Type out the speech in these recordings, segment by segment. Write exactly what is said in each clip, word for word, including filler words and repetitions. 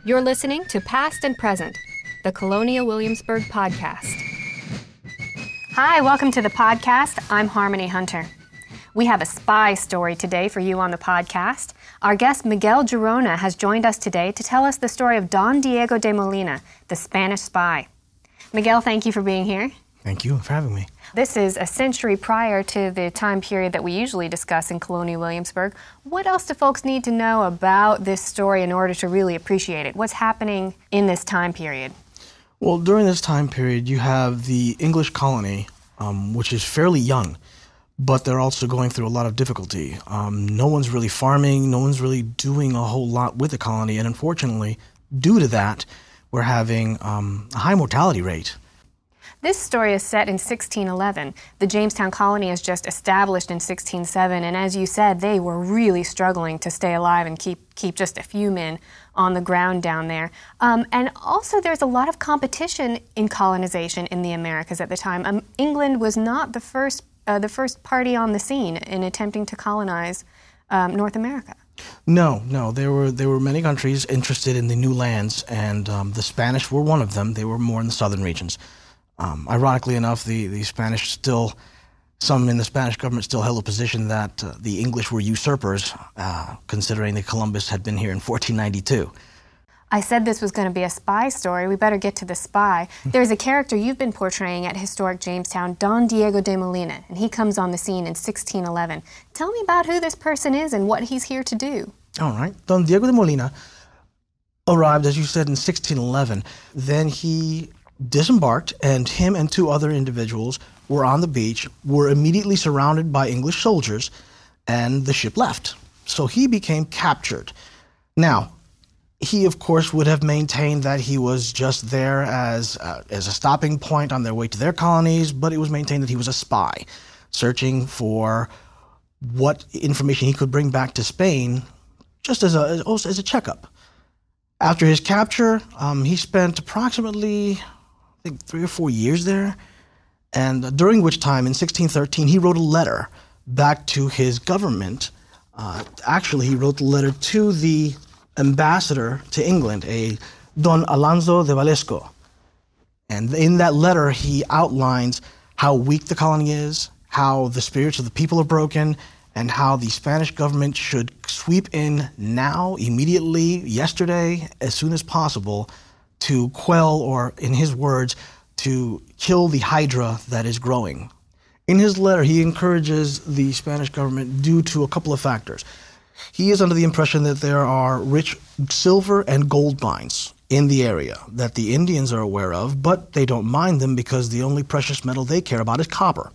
You're listening to Past and Present, the Colonial Williamsburg podcast. Hi, welcome to the podcast. I'm Harmony Hunter. We have a spy story today for you on the podcast. Our guest Miguel Girona has joined us today to tell us the story of Don Diego de Molina, the Spanish spy. Miguel, thank you for being here. Thank you for having me. This is a century prior to the time period that we usually discuss in Colonial Williamsburg. What else do folks need to know about this story in order to really appreciate it? What's happening in this time period? Well, during this time period, you have the English colony, um, which is fairly young, but they're also going through a lot of difficulty. Um, no one's really farming, no one's really doing a whole lot with the colony, and unfortunately, due to that, we're having um, a high mortality rate. This story is set in sixteen eleven. The Jamestown colony is just established in sixteen oh seven, and as you said, they were really struggling to stay alive and keep keep just a few men on the ground down there. Um, and also there's a lot of competition in colonization in the Americas at the time. Um, England was not the first uh, the first party on the scene in attempting to colonize um, North America. No, no. There were there were many countries interested in the new lands, and um, the Spanish were one of them. They were more in the southern regions. Um, ironically enough, the, the Spanish still, some in the Spanish government still held a position that uh, the English were usurpers, uh, considering that Columbus had been here in fourteen ninety-two. I said this was going to be a spy story. We better get to the spy. There's a character you've been portraying at historic Jamestown, Don Diego de Molina, and he comes on the scene in sixteen eleven. Tell me about who this person is and what he's here to do. All right. Don Diego de Molina arrived, as you said, in sixteen eleven. Then he disembarked, and him and two other individuals were on the beach, were immediately surrounded by English soldiers, and the ship left. So he became captured. Now, he, of course, would have maintained that he was just there as, uh, as a stopping point on their way to their colonies, but it was maintained that he was a spy, searching for what information he could bring back to Spain, just as a, as, as a checkup. After his capture, um, he spent approximately I think three or four years there, and during which time, in sixteen thirteen, he wrote a letter back to his government. Uh, actually, he wrote the letter to the ambassador to England, a Don Alonso de Valesco. And in that letter, he outlines how weak the colony is, how the spirits of the people are broken, and how the Spanish government should sweep in now, immediately, yesterday, as soon as possible, to quell, or in his words, to kill the hydra that is growing. In his letter, he encourages the Spanish government due to a couple of factors. He is under the impression that there are rich silver and gold mines in the area that the Indians are aware of, but they don't mind them because the only precious metal they care about is copper.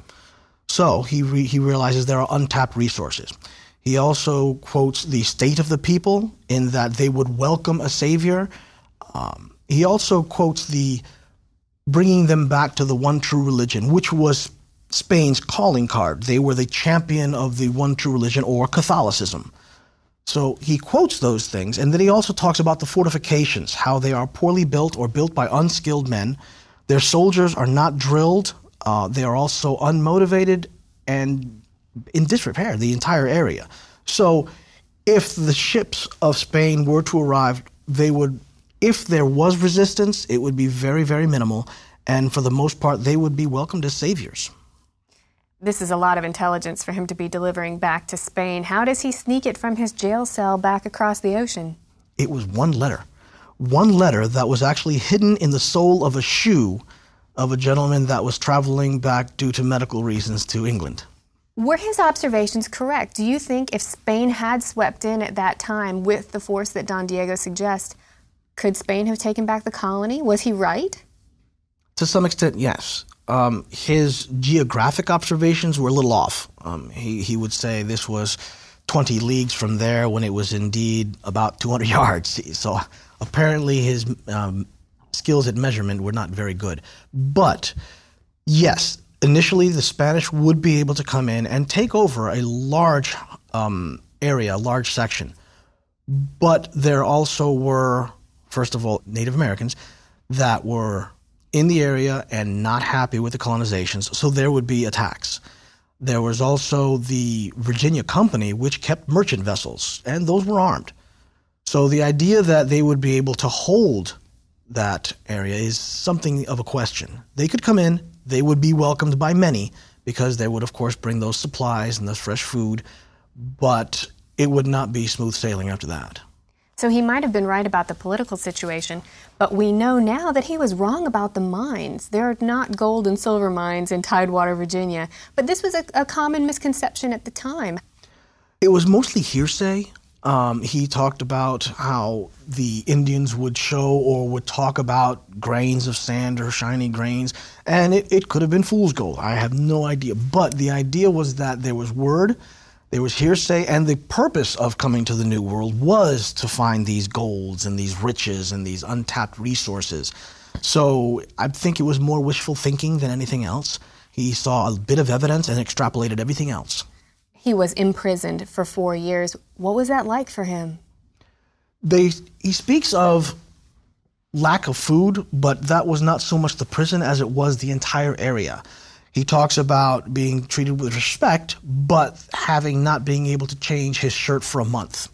So he re- he realizes there are untapped resources. He also quotes the state of the people in that they would welcome a savior. Um, he also quotes the bringing them back to the one true religion, which was Spain's calling card. They were the champion of the one true religion, or Catholicism. So he quotes those things, and then he also talks about the fortifications, how they are poorly built or built by unskilled men. Their soldiers are not drilled. Uh, they are also unmotivated and in disrepair, the entire area. So if the ships of Spain were to arrive, they would, if there was resistance, it would be very, very minimal. And for the most part, they would be welcomed as saviors. This is a lot of intelligence for him to be delivering back to Spain. How does he sneak it from his jail cell back across the ocean? It was one letter. One letter that was actually hidden in the sole of a shoe of a gentleman that was traveling back due to medical reasons to England. Were his observations correct? Do you think if Spain had swept in at that time with the force that Don Diego suggests, could Spain have taken back the colony? Was he right? To some extent, yes. Um, his geographic observations were a little off. Um, he, he would say this was twenty leagues from there when it was indeed about two hundred yards. So apparently his um, skills at measurement were not very good. But yes, initially the Spanish would be able to come in and take over a large um, area, a large section. But there also were, first of all, Native Americans that were in the area and not happy with the colonizations, so there would be attacks. There was also the Virginia Company, which kept merchant vessels, and those were armed. So the idea that they would be able to hold that area is something of a question. They could come in, they would be welcomed by many because they would, of course, bring those supplies and those fresh food, but it would not be smooth sailing after that. So he might have been right about the political situation, but we know now that he was wrong about the mines. There are not gold and silver mines in Tidewater, Virginia, but this was a, a common misconception at the time. It was mostly hearsay. Um, he talked about how the Indians would show or would talk about grains of sand or shiny grains, and it, it could have been fool's gold. I have no idea. But the idea was that there was word, there was hearsay, and the purpose of coming to the New World was to find these golds and these riches and these untapped resources. So I think it was more wishful thinking than anything else. He saw a bit of evidence and extrapolated everything else. He was imprisoned for four years. What was that like for him? They, he speaks of lack of food, but that was not so much the prison as it was the entire area. He talks about being treated with respect, but having not being able to change his shirt for a month.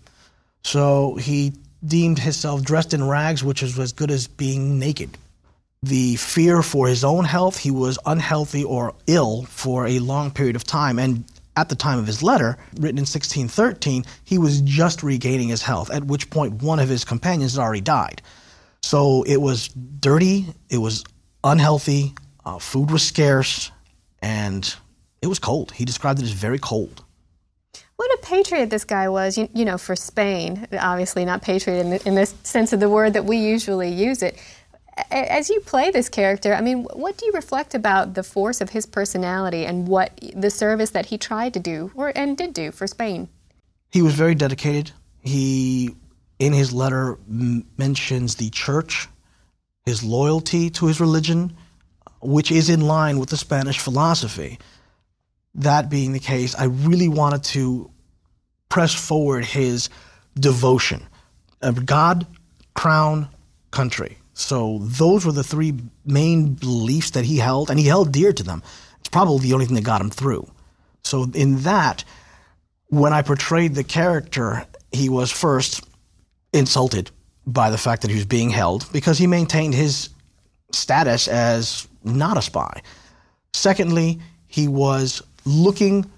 So he deemed himself dressed in rags, which is as good as being naked. The fear for his own health, he was unhealthy or ill for a long period of time, and at the time of his letter, written in sixteen thirteen, he was just regaining his health, at which point one of his companions had already died. So it was dirty, it was unhealthy, uh, food was scarce, and it was cold. He described it as very cold. What a patriot this guy was, you, you know, for Spain. Obviously not patriot in the, in the sense of the word that we usually use it. As you play this character, I mean, what do you reflect about the force of his personality and what the service that he tried to do or and did do for Spain? He was very dedicated. He, in his letter, m- mentions the church, his loyalty to his religion, which is in line with the Spanish philosophy. That being the case, I really wanted to press forward his devotion of God, crown, country. So those were the three main beliefs that he held, and he held dear to them. It's probably the only thing that got him through. So in that, when I portrayed the character, he was first insulted by the fact that he was being held because he maintained his status as not a spy. Secondly, he was looking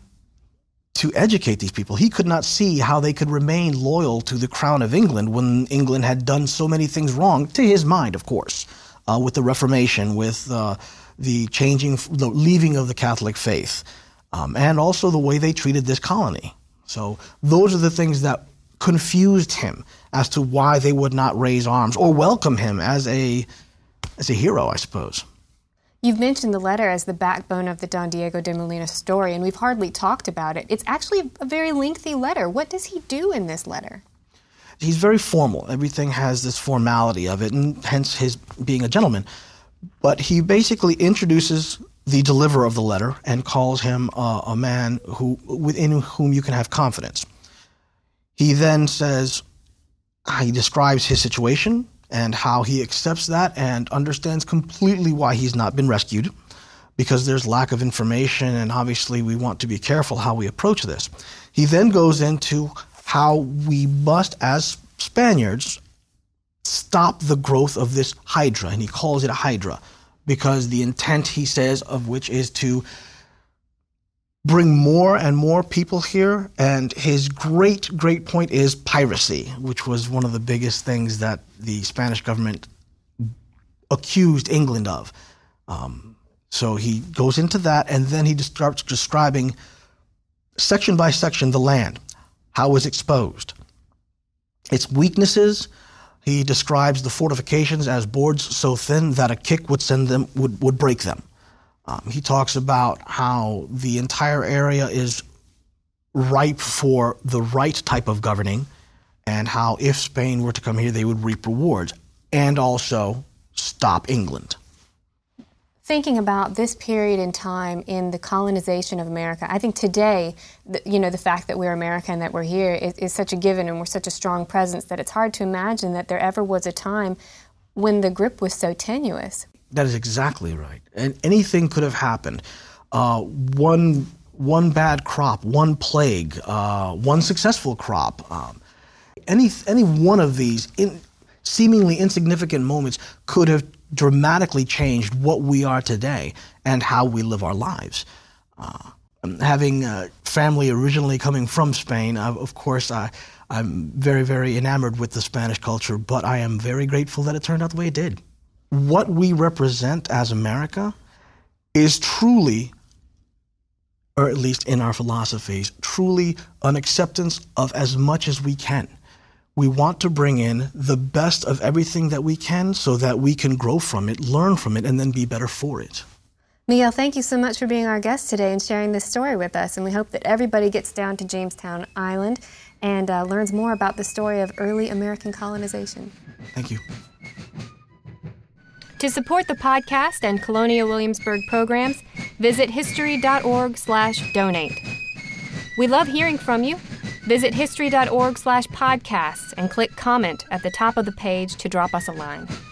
to educate these people. He could not see how they could remain loyal to the Crown of England when England had done so many things wrong, to his mind, of course, uh, with the Reformation, with uh, the changing, the leaving of the Catholic faith, um, and also the way they treated this colony. So those are the things that confused him as to why they would not raise arms or welcome him as a as a hero, I suppose. You've mentioned the letter as the backbone of the Don Diego de Molina story, and we've hardly talked about it. It's actually a very lengthy letter. What does he do in this letter? He's very formal. Everything has this formality of it, and hence his being a gentleman. But he basically introduces the deliverer of the letter and calls him uh, a man who within whom you can have confidence. He then says, he describes his situation and how he accepts that and understands completely why he's not been rescued, because there's lack of information, and obviously we want to be careful how we approach this. He then goes into how we must, as Spaniards, stop the growth of this hydra, and he calls it a hydra, because the intent, he says, of which is to bring more and more people here, and his great, great point is piracy, which was one of the biggest things that the Spanish government accused England of. Um, so he goes into that, and then he starts describing section by section the land, how it was exposed, its weaknesses. He describes the fortifications as boards so thin that a kick would send them would, would break them. Um, he talks about how the entire area is ripe for the right type of governing, and how if Spain were to come here, they would reap rewards, and also stop England. Thinking about this period in time in the colonization of America, I think today, the, you know, the fact that we're America and that we're here is, is such a given, and we're such a strong presence that it's hard to imagine that there ever was a time when the grip was so tenuous. That is exactly right. And anything could have happened. Uh, one one bad crop, one plague, uh, one successful crop, um, Any any one of these in, seemingly insignificant moments could have dramatically changed what we are today and how we live our lives. Uh, having uh, family originally coming from Spain, uh, of course, I, I'm very, very enamored with the Spanish culture, but I am very grateful that it turned out the way it did. What we represent as America is truly, or at least in our philosophies, truly an acceptance of as much as we can. We want to bring in the best of everything that we can so that we can grow from it, learn from it, and then be better for it. Miguel, thank you so much for being our guest today and sharing this story with us. And we hope that everybody gets down to Jamestown Island and uh, learns more about the story of early American colonization. Thank you. To support the podcast and Colonial Williamsburg programs, visit history.org slash donate. We love hearing from you. Visit history.org slash podcasts and click comment at the top of the page to drop us a line.